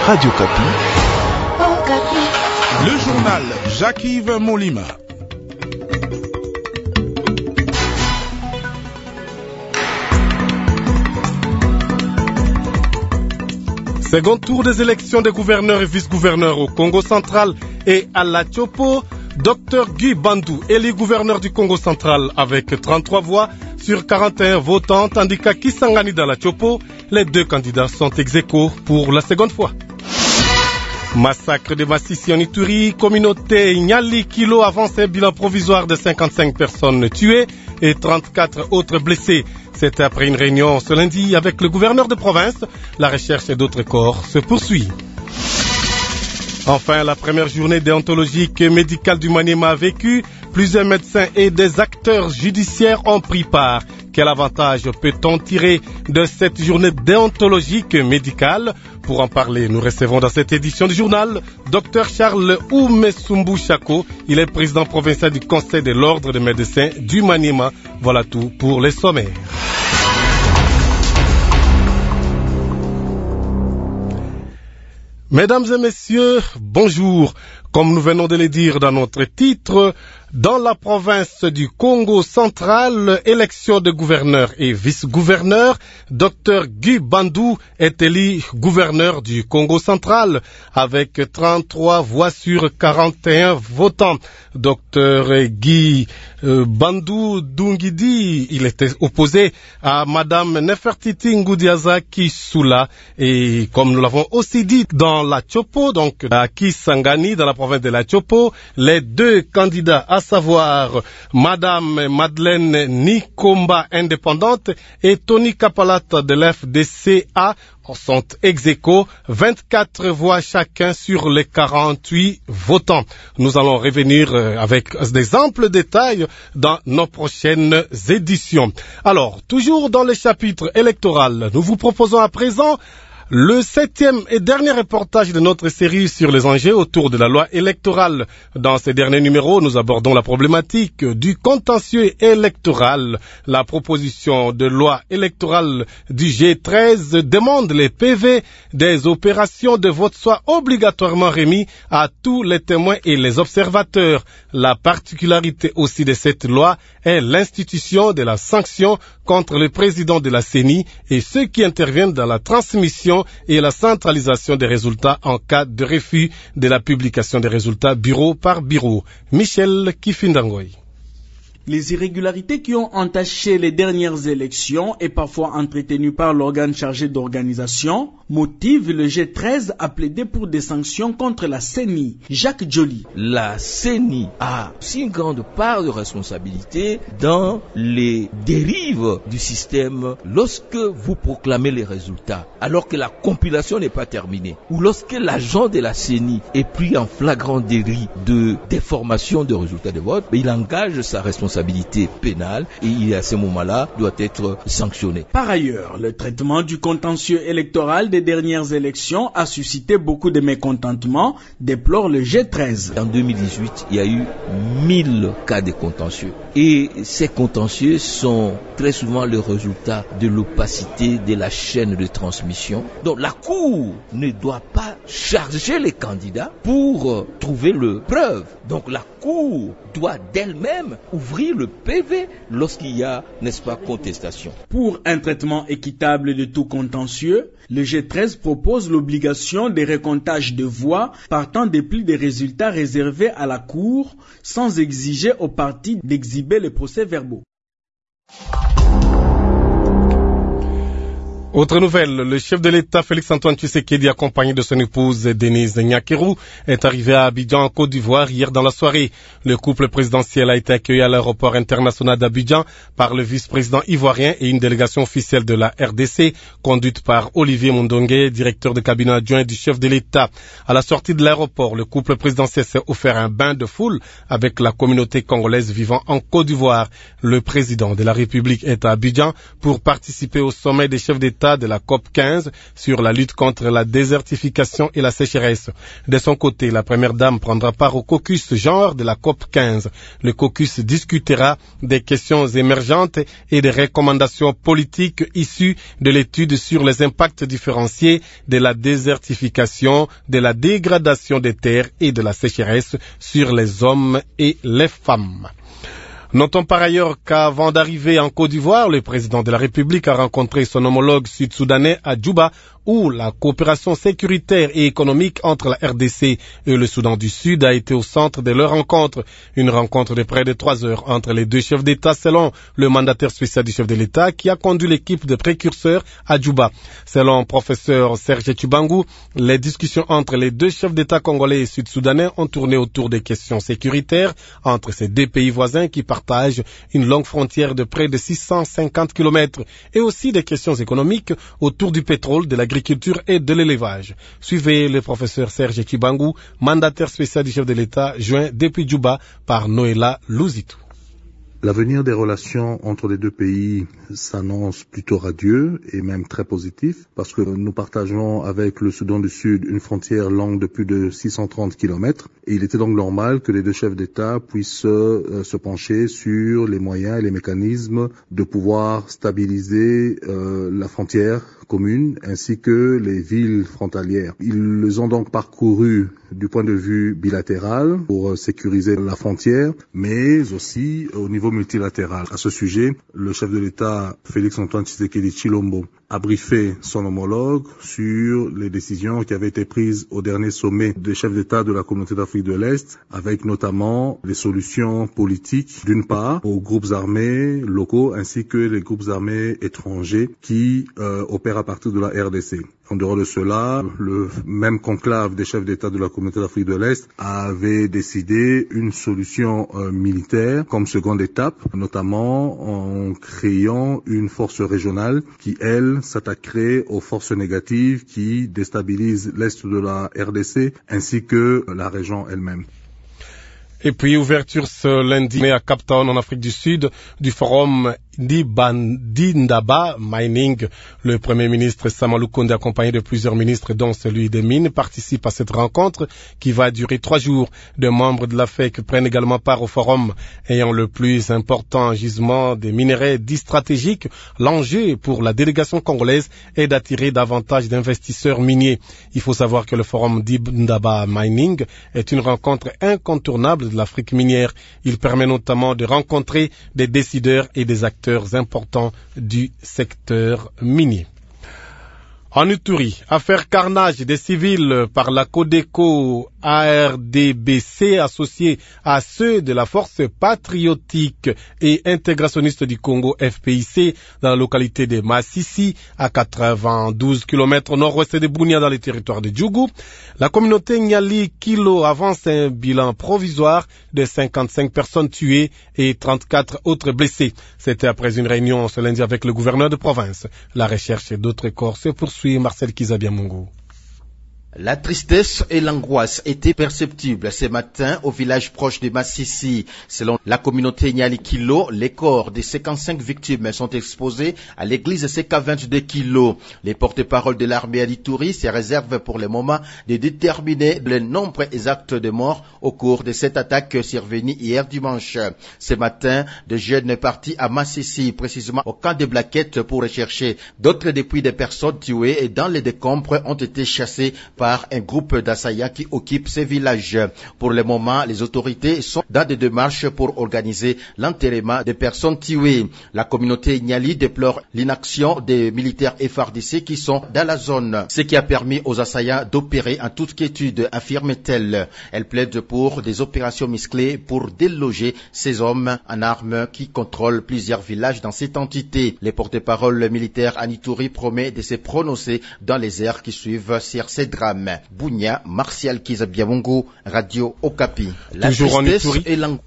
Radio Kapi. Le journal Jacques-Yves Molima. Second tour des élections des gouverneurs et vice-gouverneurs au Congo central et à la Tchopo. Dr Guy Bandou, élu gouverneur du Congo central avec 33 voix sur 41 votants, tandis qu'à Kisangani dans la Tchopo, les deux candidats sont ex-aequo pour la seconde fois. Massacre de Massissi en Ituri, communauté Nyali Kilo avance un bilan provisoire de 55 personnes tuées et 34 autres blessées. C'était après une réunion ce lundi avec le gouverneur de province. La recherche d'autres corps se poursuit. Enfin, la première journée déontologique et médicale du Maniema a vécu. Plusieurs médecins et des acteurs judiciaires ont pris part. Quel avantage peut-on tirer de cette journée déontologique médicale? Pour en parler, nous recevons dans cette édition du journal Dr Charles Oumesumbu Chako. Il est président provincial du Conseil de l'Ordre des médecins du Maniema. Voilà tout pour les sommaires. Mesdames et messieurs, bonjour. Comme nous venons de le dire dans notre titre, dans la province du Congo central, élection de gouverneurs et vice-gouverneurs, Dr Guy Bandou est élu gouverneur du Congo central avec 33 voix sur 41 votants. Dr Guy Bandou Dungidi, il était opposé à Madame Nefertiti Ngoudiaza Kisula, et comme nous l'avons aussi dit dans la Tchopo, donc à Kisangani, dans la province de la Tchopo, les deux candidats, à savoir Madame Madeleine Nikomba indépendante et Tony Kapalata de l'FDCA, sont ex-aequo, 24 voix chacun sur les 48 votants. Nous allons revenir avec des amples détails dans nos prochaines éditions. Alors, toujours dans le chapitre électoral, nous vous proposons à présent le 7e et dernier reportage de notre série sur les enjeux autour de la loi électorale. Dans ces derniers numéros, nous abordons la problématique du contentieux électoral. La proposition de loi électorale du G13 demande les PV des opérations de vote soient obligatoirement remis à tous les témoins et les observateurs. La particularité aussi de cette loi est l'institution de la sanction contre le président de la CENI et ceux qui interviennent dans la transmission et la centralisation des résultats en cas de refus de la publication des résultats bureau par bureau. Michel Kifindangoy. Les irrégularités qui ont entaché les dernières élections et parfois entretenues par l'organe chargé d'organisation motivent le G13 à plaider pour des sanctions contre la CENI. Jacques Joly. La CENI a aussi une grande part de responsabilité dans les dérives du système lorsque vous proclamez les résultats alors que la compilation n'est pas terminée ou lorsque l'agent de la CENI est pris en flagrant délit de déformation de résultats de vote, il engage sa responsabilité pénale et il, à ce moment-là, doit être sanctionné. Par ailleurs, le traitement du contentieux électoral des dernières élections a suscité beaucoup de mécontentement, déplore le G13. En 2018, il y a eu 1000 cas de contentieux. Et ces contentieux sont très souvent le résultat de l'opacité de la chaîne de transmission. Donc la Cour ne doit pas charger les candidats pour trouver le preuve. Donc la Cour doit d'elle-même ouvrir le PV lorsqu'il y a, n'est-ce pas, contestation. Pour un traitement équitable de tout contentieux, le G13 propose l'obligation des recomptages de voix partant des plis des résultats réservés à la Cour sans exiger aux parties d'exhiber les procès-verbaux. Autre nouvelle, le chef de l'État Félix-Antoine Tshisekedi, accompagné de son épouse Denise Nyakeru, est arrivé à Abidjan, en Côte d'Ivoire, hier dans la soirée. Le couple présidentiel a été accueilli à l'aéroport international d'Abidjan par le vice-président ivoirien et une délégation officielle de la RDC, conduite par Olivier Mondongue, directeur de cabinet adjoint du chef de l'État. À la sortie de l'aéroport, le couple présidentiel s'est offert un bain de foule avec la communauté congolaise vivant en Côte d'Ivoire. Le président de la République est à Abidjan pour participer au sommet des chefs d'État d'État de la COP 15 sur la lutte contre la désertification et la sécheresse. De son côté, la première dame prendra part au caucus genre de la COP 15. Le caucus discutera des questions émergentes et des recommandations politiques issues de l'étude sur les impacts différenciés de la désertification, de la dégradation des terres et de la sécheresse sur les hommes et les femmes. Notons par ailleurs qu'avant d'arriver en Côte d'Ivoire, le président de la République a rencontré son homologue sud-soudanais à Djouba, où la coopération sécuritaire et économique entre la RDC et le Soudan du Sud a été au centre de leur rencontre. Une rencontre de près de 3 heures entre les deux chefs d'État selon le mandataire spécial du chef de l'État qui a conduit l'équipe de précurseurs à Djouba. Selon professeur Serge Tchibangu, les discussions entre les deux chefs d'État congolais et sud-soudanais ont tourné autour des questions sécuritaires entre ces deux pays voisins qui partagent une longue frontière de près de 650 km et aussi des questions économiques autour du pétrole, de l'agriculture et de l'élevage. Suivez le professeur Serge Tchibangu, mandataire spécial du chef de l'État, joint depuis Djouba par Noëlla Louzitou. L'avenir des relations entre les deux pays s'annonce plutôt radieux et même très positif parce que nous partageons avec le Soudan du Sud une frontière longue de plus de 630 km et il était donc normal que les deux chefs d'État puissent se pencher sur les moyens et les mécanismes de pouvoir stabiliser la frontière commune ainsi que les villes frontalières. Ils les ont donc parcouru du point de vue bilatéral pour sécuriser la frontière, mais aussi au niveau multilatéral. À ce sujet, le chef de l'État, Félix-Antoine Tshisekedi Tshilombo, a briefé son homologue sur les décisions qui avaient été prises au dernier sommet des chefs d'État de la communauté d'Afrique de l'Est, avec notamment les solutions politiques, d'une part, aux groupes armés locaux ainsi que les groupes armés étrangers qui opèrent à partir de la RDC. En dehors de cela, le même conclave des chefs d'État de la communauté d'Afrique de l'Est avait décidé une solution militaire comme seconde étape, notamment en créant une force régionale qui, elle, s'attaquerait aux forces négatives qui déstabilisent l'Est de la RDC ainsi que la région elle-même. Et puis, ouverture ce lundi à Cape Town, en Afrique du Sud, du forum d'Indaba Mining. Le Premier ministre Samalou Konde, accompagné de plusieurs ministres, dont celui des Mines, participe à cette rencontre qui va durer 3 jours. Des membres de l'AFEC prennent également part au forum. Ayant le plus important gisement des minerais dits stratégiques, l'enjeu pour la délégation congolaise est d'attirer davantage d'investisseurs miniers. Il faut savoir que le forum d'Indaba Mining est une rencontre incontournable de l'Afrique minière. Il permet notamment de rencontrer des décideurs et des acteurs importants du secteur minier. En Ituri, affaire carnage des civils par la Codeco ARDBC associée à ceux de la force patriotique et intégrationniste du Congo FPIC dans la localité de Massissi à 92 km au nord-ouest de Bunia dans les territoires de Djougou. La communauté Nyali Kilo avance un bilan provisoire de 55 personnes tuées et 34 autres blessées. C'était après une réunion ce lundi avec le gouverneur de province. La recherche d'autres corps se poursuit. Marcel Kizabiamungu. La tristesse et l'angoisse étaient perceptibles ce matin au village proche de Massissi. Selon la communauté Nyali Kilo, les corps des 55 victimes sont exposés à l'église CK20 de Kilo. Les porte-paroles de l'armée à l'Ituri se réservent pour le moment de déterminer le nombre exact de morts au cours de cette attaque survenue hier dimanche. Ce matin, de jeunes partis à Massissi, précisément au camp de Blaquettes pour rechercher d'autres depuis des personnes tuées et dans les décombres ont été chassés par un groupe d'assaillants qui occupe ces villages. Pour le moment, les autorités sont dans des démarches pour organiser l'enterrement des personnes tuées. La communauté Nyali déplore l'inaction des militaires FARDC qui sont dans la zone, ce qui a permis aux assaillants d'opérer en toute quiétude, affirme-t-elle. Elle plaide pour des opérations musclées pour déloger ces hommes en armes qui contrôlent plusieurs villages dans cette entité. Les porte-paroles militaires en Ituri promet de se prononcer dans les heures qui suivent sur ces drames. Bunia, Martial Kizabiamungu, Radio Okapi.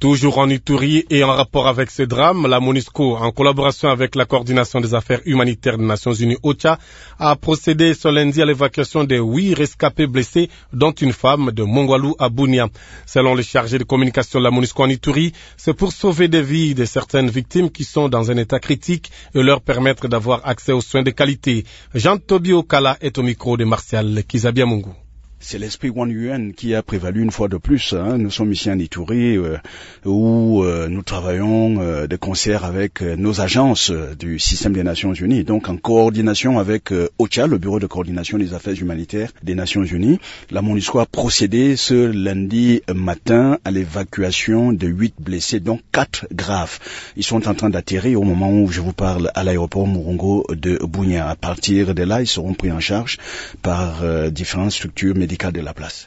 Toujours en Ituri et en rapport avec ce drame, la MONUSCO, en collaboration avec la coordination des affaires humanitaires des Nations Unies OCHA, a procédé ce lundi à l'évacuation des 8 rescapés blessés, dont une femme de Mongwalu à Bunia. Selon le chargé de communication de la MONUSCO en Ituri, c'est pour sauver des vies de certaines victimes qui sont dans un état critique et leur permettre d'avoir accès aux soins de qualité. Jean-Tobi Okala est au micro de Martial Kizabiamungu. C'est l'esprit One UN qui a prévalu une fois de plus. Nous sommes ici en Ituri où nous travaillons de concert avec nos agences du système des Nations Unies, donc en coordination avec OCHA, le Bureau de coordination des affaires humanitaires des Nations Unies. La MONUSCO a procédé ce lundi matin à l'évacuation de 8 blessés, dont 4 graves. Ils sont en train d'atterrir au moment où je vous parle à l'aéroport Murongo de Bunia. À partir de là, ils seront pris en charge par différentes structures médicales de la place.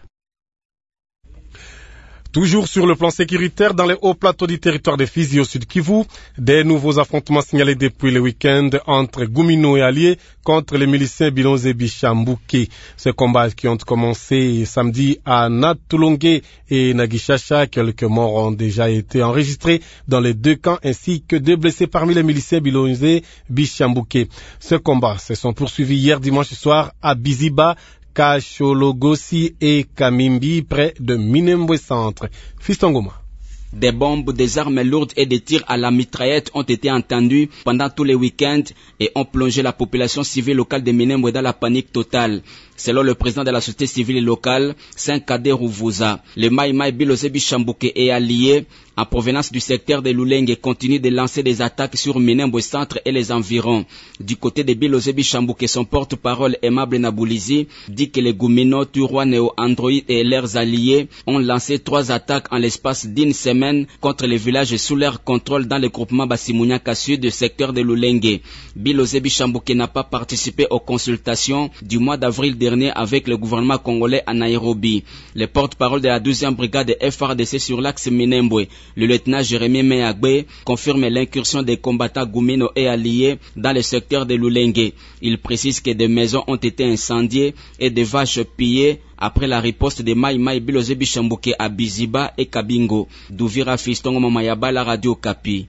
Toujours sur le plan sécuritaire, dans les hauts plateaux du territoire de Fizi au sud Kivu, des nouveaux affrontements signalés depuis le week-end entre Gumino et alliés contre les miliciens Bilonze Bichambuke. Ces combats qui ont commencé samedi à Natulonge et Nagishacha, quelques morts ont déjà été enregistrés dans les 2 camps ainsi que 2 blessés parmi les miliciens Bilonze Bichambuke. Ces combats se sont poursuivis hier dimanche soir à Biziba, Kachologosi et Kamimbi, près de Minembwe Centre. Fistongoma. Des bombes, des armes lourdes et des tirs à la mitraillette ont été entendus pendant tous les week-ends et ont plongé la population civile locale de Minembwe dans la panique totale. Selon le président de la société civile locale, Saint-Kadé Rouvuza, le Maïmaï Bilonze Bichambuke et alliés en provenance du secteur de Lulenge continuent de lancer des attaques sur Minembwe Centre et les environs. Du côté de Bilonze Bichambuke, son porte-parole Aimable Naboulizi dit que les Gumino, Turwa, Neo Android et leurs alliés ont lancé 3 attaques en l'espace d'une semaine contre les villages sous leur contrôle dans le groupement Basimounyaka Sud du secteur de Lulenge. Bilonze Bichambuke n'a pas participé aux consultations du mois d'avril dernier avec le gouvernement congolais à Nairobi. Le porte-parole de la 12e brigade FRDC sur l'axe Minembwe, le lieutenant Jérémy Meagbe, confirme l'incursion des combattants Gumino et alliés dans le secteur de Lulenge. Il précise que des maisons ont été incendiées et des vaches pillées après la riposte de Maïmaï Bilonze Bichambuke à Biziba et Kabingo. Douvira Fistongo Mamayaba, la radio Kapi.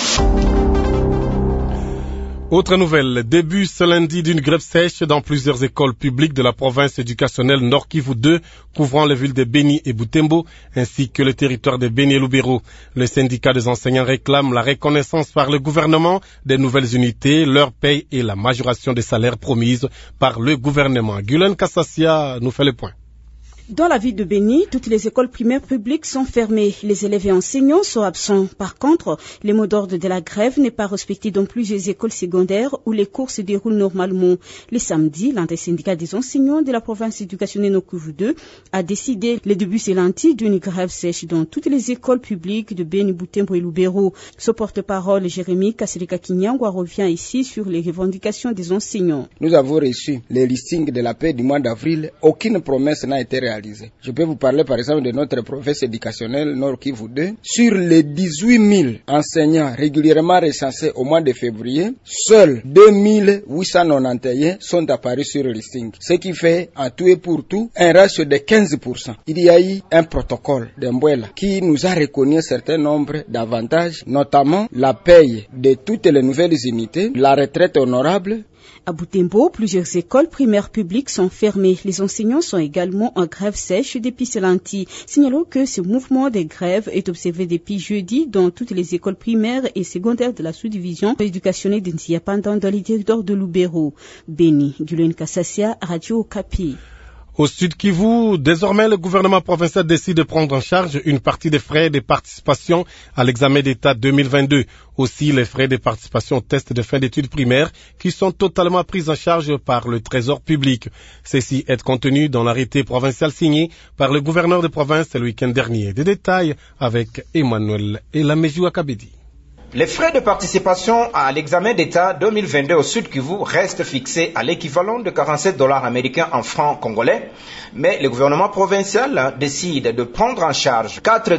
Autre nouvelle, début ce lundi d'une grève sèche dans plusieurs écoles publiques de la province éducationnelle Nord Kivu 2, couvrant les villes de Beni et Butembo, ainsi que le territoire de Beni et Lubero. Le syndicat des enseignants réclame la reconnaissance par le gouvernement des nouvelles unités, leur paye et la majoration des salaires promises par le gouvernement. Gulen Kassassia nous fait le point. Dans la ville de Beni, toutes les écoles primaires publiques sont fermées. Les élèves et enseignants sont absents. Par contre, le mot d'ordre de la grève n'est pas respecté dans plusieurs écoles secondaires où les cours se déroulent normalement. Le samedi, l'un des syndicats des enseignants de la province éducationnelle Nord Kivu 2 a décidé le début ce lundi d'une grève sèche dans toutes les écoles publiques de Beni, Butembo et Lubero. Ce porte-parole, Jérémy Kasserika Kinyangwa, revient ici sur les revendications des enseignants. Nous avons reçu les listings de la paix du mois d'avril. Aucune promesse n'a été réalisée. Je peux vous parler par exemple de notre province éducationnelle Nord Kivu 2. Sur les 18 000 enseignants régulièrement recensés au mois de février, seuls 2 891 sont apparus sur le listing. Ce qui fait en tout et pour tout un ratio de 15%. Il y a eu un protocole d'Embuela qui nous a reconnu un certain nombre d'avantages, notamment la paye de toutes les nouvelles unités, la retraite honorable. À Butembo, plusieurs écoles primaires publiques sont fermées. Les enseignants sont également en grève sèche depuis ce lundi. Signalons que ce mouvement de grève est observé depuis jeudi dans toutes les écoles primaires et secondaires de la sous-division éducationnelle de Ntiapanda dans les territoires de Lubero. Beni, Gulen Kassassia, Radio Kapi. Au Sud Kivu, désormais, le gouvernement provincial décide de prendre en charge une partie des frais de participation à l'examen d'État 2022. Aussi, les frais de participation au test de fin d'études primaires qui sont totalement pris en charge par le Trésor public. Ceci est contenu dans l'arrêté provincial signé par le gouverneur de province le week-end dernier. Des détails avec Emmanuel Elamejou Akabedi. Les frais de participation à l'examen d'État 2022 au Sud Kivu restent fixés à l'équivalent de 47 $ américains en francs congolais, mais le gouvernement provincial décide de prendre en charge 4,5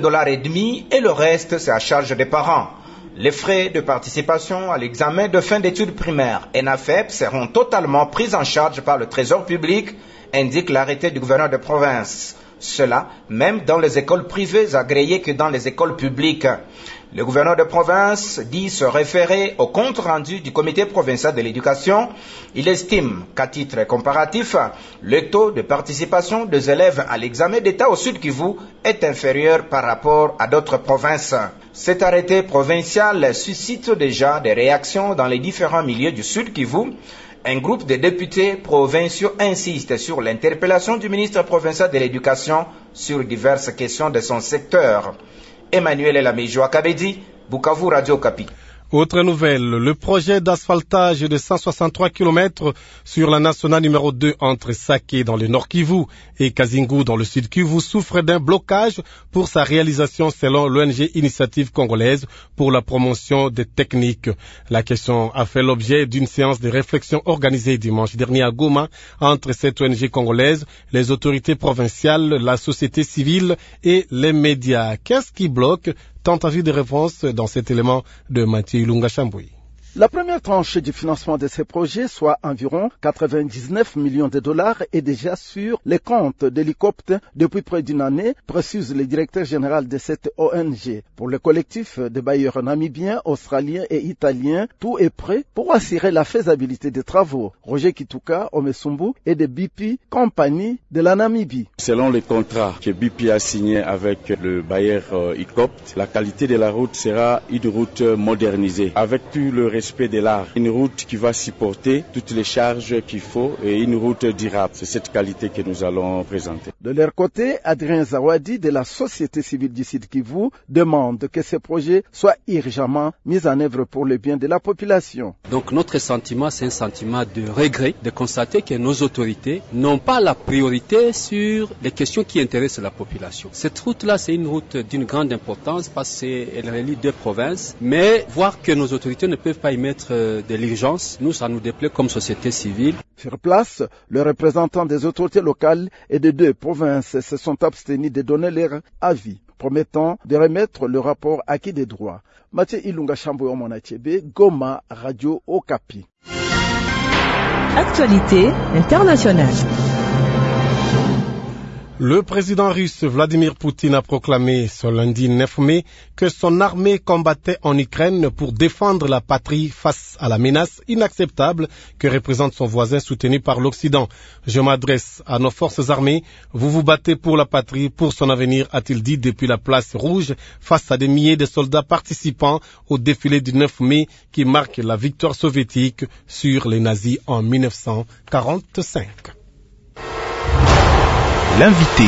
$ et le reste c'est à charge des parents. Les frais de participation à l'examen de fin d'études primaires ENAFEP seront totalement pris en charge par le Trésor public, indique l'arrêté du gouverneur de province. Cela, même dans les écoles privées agréées que dans les écoles publiques. Le gouverneur de province dit se référer au compte rendu du comité provincial de l'éducation. Il estime qu'à titre comparatif, le taux de participation des élèves à l'examen d'État au Sud Kivu est inférieur par rapport à d'autres provinces. Cet arrêté provincial suscite déjà des réactions dans les différents milieux du Sud Kivu. Un groupe de députés provinciaux insiste sur l'interpellation du ministre provincial de l'Éducation sur diverses questions de son secteur. Emmanuel Elamejo Kabedi, Bukavu, Radio Okapi. Autre nouvelle, le projet d'asphaltage de 163 km sur la nationale numéro 2 entre Saké dans le nord Kivu et Kazingu dans le sud Kivu souffre d'un blocage pour sa réalisation selon l'ONG Initiative Congolaise pour la promotion des techniques. La question a fait l'objet d'une séance de réflexion organisée dimanche dernier à Goma entre cette ONG congolaise, les autorités provinciales, la société civile et les médias. Qu'est-ce qui bloque? Tentative de réponse dans cet élément de Mathieu Ilunga Chamboui. La première tranche du financement de ces projets, soit environ 99 millions de dollars, est déjà sur les comptes d'hélicoptères depuis près d'une année, précise le directeur général de cette ONG. Pour le collectif de bailleurs namibiens, australiens et italiens, tout est prêt pour assurer la faisabilité des travaux. Roger Kituka Omesumbu est de BP, compagnie de la Namibie. Selon les contrats que BP a signé avec le bailleur ICOPT, la qualité de la route sera une route modernisée, avec tout le respect de l'art, une route qui va supporter toutes les charges qu'il faut et une route durable. C'est cette qualité que nous allons présenter. De leur côté, Adrien Zawadi de la société civile du Sud Kivu demande que ces projets soient urgemment mis en œuvre pour le bien de la population. Donc notre sentiment, c'est un sentiment de regret de constater que nos autorités n'ont pas la priorité sur les questions qui intéressent la population. Cette route-là, c'est une route d'une grande importance parce qu'elle relie deux provinces, mais voir que nos autorités ne peuvent pas y mettre de l'urgence, nous, ça nous déplaît comme société civile. Sur place, les représentants des autorités locales et des deux provinces se sont abstenus de donner leur avis, promettant de remettre le rapport acquis des droits. Mathieu Ilunga Chamboui Monachebe, Goma, Radio Okapi. Actualité internationale. Le président russe Vladimir Poutine a proclamé ce lundi 9 mai que son armée combattait en Ukraine pour défendre la patrie face à la menace inacceptable que représente son voisin soutenu par l'Occident. Je m'adresse à nos forces armées. Vous vous battez pour la patrie, pour son avenir, a-t-il dit depuis la place rouge face à des milliers de soldats participant au défilé du 9 mai qui marque la victoire soviétique sur les nazis en 1945. L'invité.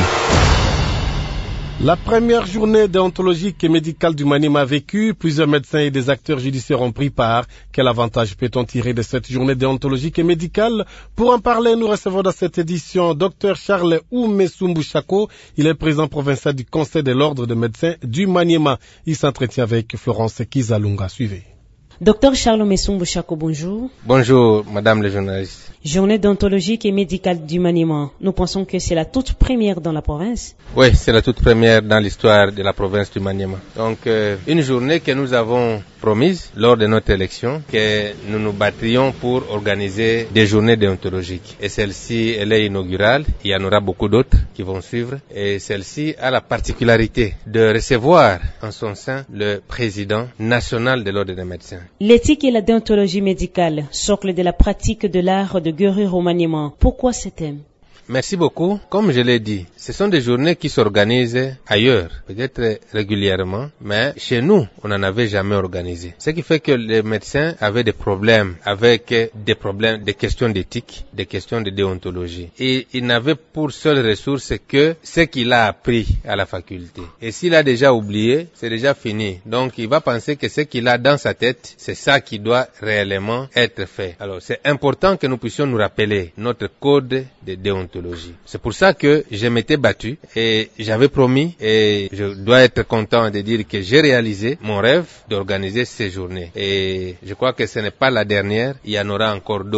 La première journée déontologique et médicale du Maniema a vécu. Plusieurs médecins et des acteurs judiciaires ont pris part. Quel avantage peut-on tirer de cette journée déontologique et médicale? Pour en parler, nous recevons dans cette édition Dr Charles Oumesumbu Chako. Il est président provincial du Conseil de l'Ordre des médecins du Maniema. Il s'entretient avec Florence Kizalunga. Suivez. Docteur Charles Oumesumbu Chako, bonjour. Bonjour, madame les journalistes. Journée déontologique et médicale du Maniema. Nous pensons que c'est la toute première dans la province. Oui, c'est la toute première dans l'histoire de la province du Maniema. Donc, une journée que nous avons promise lors de notre élection, que nous nous battrions pour organiser des journées déontologiques. Et celle-ci, elle est inaugurale. Il y en aura beaucoup d'autres qui vont suivre. Et celle-ci a la particularité de recevoir en son sein le président national de l'Ordre des médecins. L'éthique et la déontologie médicale, socle de la pratique de l'art de guérir au Maniema. Pourquoi ce thème? Merci beaucoup. Comme je l'ai dit, ce sont des journées qui s'organisent ailleurs, peut-être régulièrement, mais chez nous, on n'en avait jamais organisé. Ce qui fait que les médecins avaient des problèmes avec des questions d'éthique, des questions de déontologie. Et ils n'avaient pour seule ressource que ce qu'il a appris à la faculté. Et s'il a déjà oublié, c'est déjà fini. Donc, il va penser que ce qu'il a dans sa tête, c'est ça qui doit réellement être fait. Alors, c'est important que nous puissions nous rappeler notre code de déontologie. C'est pour ça que je m'étais battu et j'avais promis et je dois être content de dire que j'ai réalisé mon rêve d'organiser ces journées. Et je crois que ce n'est pas la dernière, il y en aura encore d'autres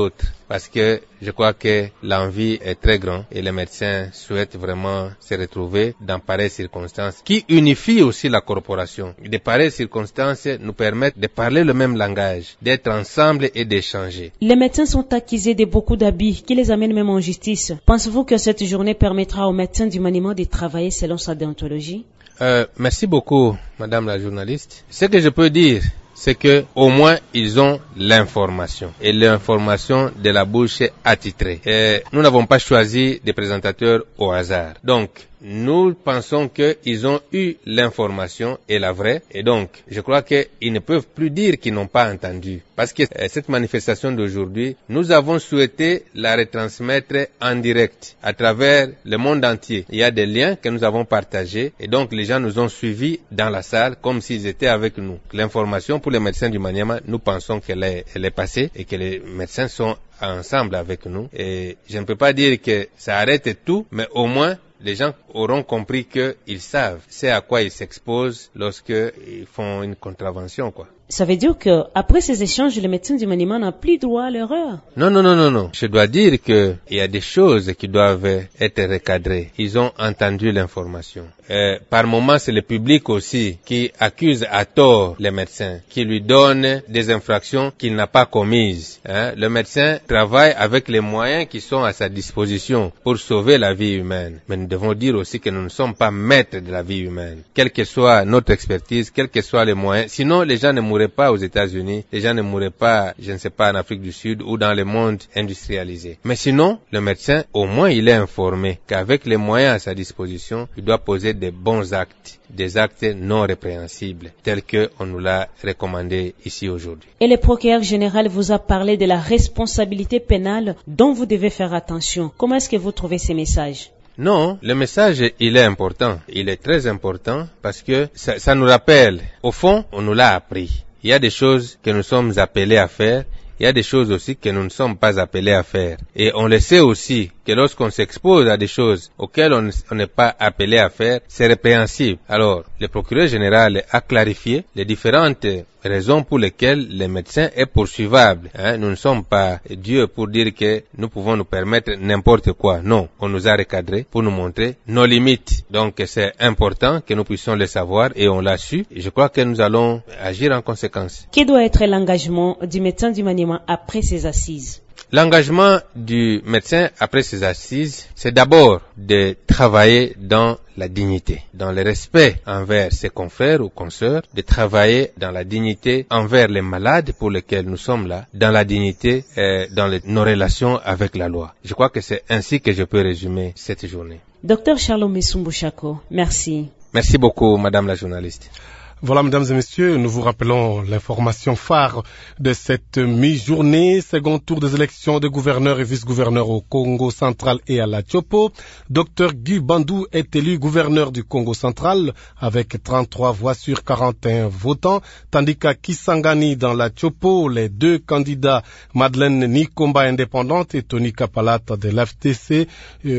parce que je crois que l'envie est très grande et les médecins souhaitent vraiment se retrouver dans pareilles circonstances qui unifient aussi la corporation. De pareilles circonstances nous permettent de parler le même langage, d'être ensemble et d'échanger. Les médecins sont accusés de beaucoup d'abus qui les amènent même en justice. Pensez-vous que cette journée permettra aux médecins du Maniema de travailler selon sa déontologie? Merci beaucoup, madame la journaliste. Ce que je peux dire, c'est que au moins ils ont l'information et l'information de la bouche attitrée. Et nous n'avons pas choisi des présentateurs au hasard. Donc, nous pensons qu'ils ont eu l'information et la vraie, et donc je crois qu'ils ne peuvent plus dire qu'ils n'ont pas entendu. Parce que cette manifestation d'aujourd'hui, nous avons souhaité la retransmettre en direct à travers le monde entier. Il y a des liens que nous avons partagés, et donc les gens nous ont suivis dans la salle comme s'ils étaient avec nous. L'information pour les médecins du Maniema, nous pensons qu'elle est passée et que les médecins sont ensemble avec nous. Et je ne peux pas dire que ça arrête tout, mais au moins les gens auront compris qu'ils savent c'est à quoi ils s'exposent lorsqu'ils font une contravention, quoi. Ça veut dire que après ces échanges, les médecins du Maniema n'ont plus droit à l'erreur. Non. Je dois dire que il y a des choses qui doivent être recadrées. Ils ont entendu l'information. Par moments, c'est le public aussi qui accuse à tort les médecins, qui lui donne des infractions qu'il n'a pas commises. Le médecin travaille avec les moyens qui sont à sa disposition pour sauver la vie humaine. Mais nous devons dire aussi que nous ne sommes pas maîtres de la vie humaine. Quelle que soit notre expertise, quels que soient les moyens. Sinon, les gens ne mourraient pas aux États-Unis, les gens ne mourraient pas, je ne sais pas, en Afrique du Sud ou dans le monde industrialisé. Mais sinon, le médecin, au moins, il est informé qu'avec les moyens à sa disposition, il doit poser des bons actes, des actes non répréhensibles, tels qu'on nous l'a recommandé ici aujourd'hui. Et le procureur général vous a parlé de la responsabilité pénale dont vous devez faire attention. Comment est-ce que vous trouvez ces messages? Non, le message, il est important. Il est très important parce que ça nous rappelle. Au fond, on nous l'a appris. Il y a des choses que nous sommes appelés à faire. Il y a des choses aussi que nous ne sommes pas appelés à faire. Et on le sait aussi que lorsqu'on s'expose à des choses auxquelles on n'est pas appelé à faire, c'est répréhensible. Alors, le procureur général a clarifié les différentes raisons pour lesquelles les médecins est poursuivable. Nous ne sommes pas Dieu pour dire que nous pouvons nous permettre n'importe quoi. Non, on nous a recadré pour nous montrer nos limites. Donc c'est important que nous puissions le savoir et on l'a su. Et je crois que nous allons agir en conséquence. Quel doit être l'engagement du médecin du Maniema après ces assises? L'engagement du médecin après ces assises, c'est d'abord de travailler dans la dignité, dans le respect envers ses confrères ou consoeurs, de travailler dans la dignité envers les malades pour lesquels nous sommes là, dans la dignité dans nos relations avec la loi. Je crois que c'est ainsi que je peux résumer cette journée. Docteur Charles Mesumbushako, merci. Merci beaucoup, madame la journaliste. Voilà, mesdames et messieurs, nous vous rappelons l'information phare de cette mi-journée. Second tour des élections de gouverneurs et vice-gouverneurs au Congo central et à la Tchopo. Dr Guy Bandou est élu gouverneur du Congo central avec 33 voix sur 41 votants, tandis qu'à Kisangani dans la Tchopo, les deux candidats, Madeleine Nikomba indépendante et Tony Kapalata de l'FTC,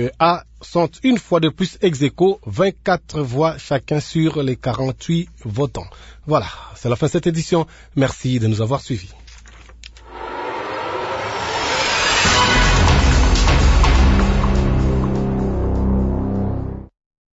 sont une fois de plus ex aequo, 24 voix chacun sur les 48 votants. Voilà, c'est la fin de cette édition. Merci de nous avoir suivis.